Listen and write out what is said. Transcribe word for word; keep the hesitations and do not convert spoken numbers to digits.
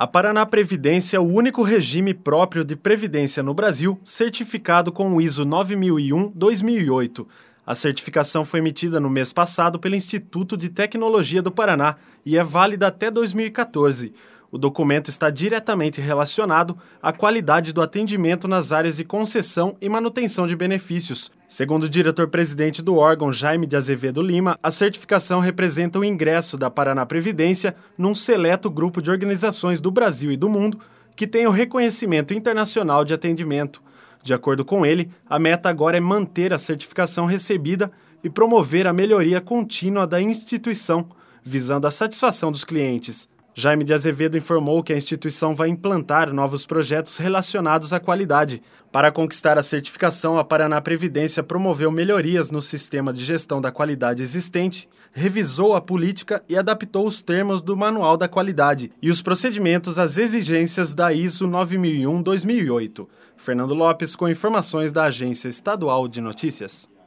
A Paraná Previdência é o único regime próprio de previdência no Brasil certificado com o I S O nove mil e um dois mil e oito. A certificação foi emitida no mês passado pelo Instituto de Tecnologia do Paraná e é válida até dois mil e quatorze. O documento está diretamente relacionado à qualidade do atendimento nas áreas de concessão e manutenção de benefícios. Segundo o diretor-presidente do órgão, Jaime de Azevedo Lima, a certificação representa o ingresso da Paraná Previdência num seleto grupo de organizações do Brasil e do mundo que tem o reconhecimento internacional de atendimento. De acordo com ele, a meta agora é manter a certificação recebida e promover a melhoria contínua da instituição, visando a satisfação dos clientes. Jaime de Azevedo informou que a instituição vai implantar novos projetos relacionados à qualidade. Para conquistar a certificação, a Paraná Previdência promoveu melhorias no sistema de gestão da qualidade existente, revisou a política e adaptou os termos do Manual da Qualidade e os procedimentos às exigências da I S O nove mil e um dois mil e oito. Fernando Lopes com informações da Agência Estadual de Notícias.